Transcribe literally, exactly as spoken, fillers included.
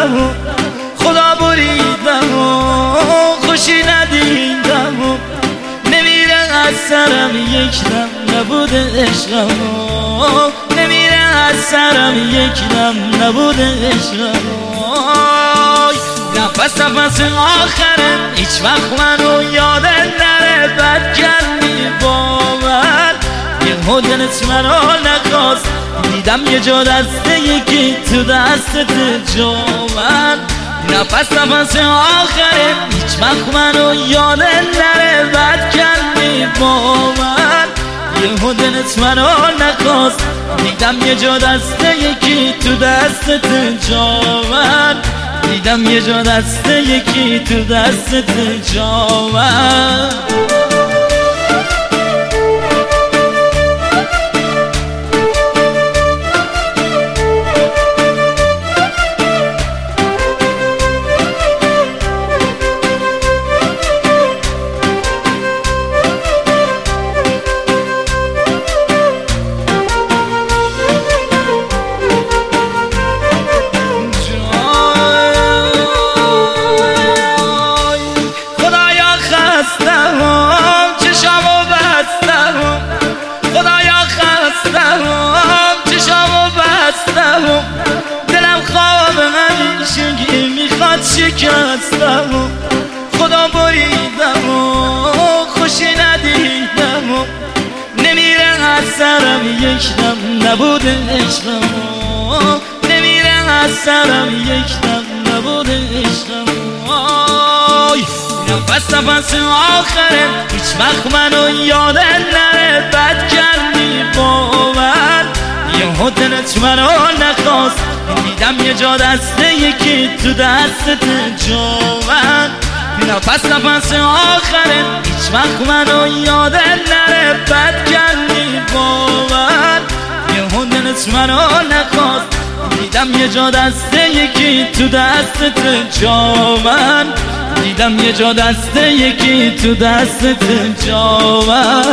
خستم و خدا بریدم و خوشی ندیدم و نمیره از سرم یک دم نبوده عشقم و نمیره از سرم یک دم نبوده عشقم نفس نفس آخره هیچ وقت منو یادت نره بد کردی با من یه دلت منو نخواست دیدم یه جا دسته یکی تو دستت جا من نفس نفس آخره هیچ وقت منو یادت نره بد کردی با من یه دلت منو نخواست دیدم یه جا دسته یکی تو دستت جا من دیدم یه جا دسته یکی تو دستت جا من دلم خواب همیشگی میخواد شکستم و خدا بریدم و خوشی ندیدم و نمیره از سرم یک دم نبوده عشقم و نمیره از سرم یک دم نبوده عشقم نفس نفس آخره هیچ وقت منو یادت نره بد کردی با من یه دلت منو نخواست دیدم یه جا دسته یکی تو دستت جا من نفس نفس آخره هیچ وقت منو یادت نره بد کردی با من یه دلت منو نخواست دیدم یه جا دسته یکی تو دستت جا من دیدم یه جا دسته یکی تو دستت جا من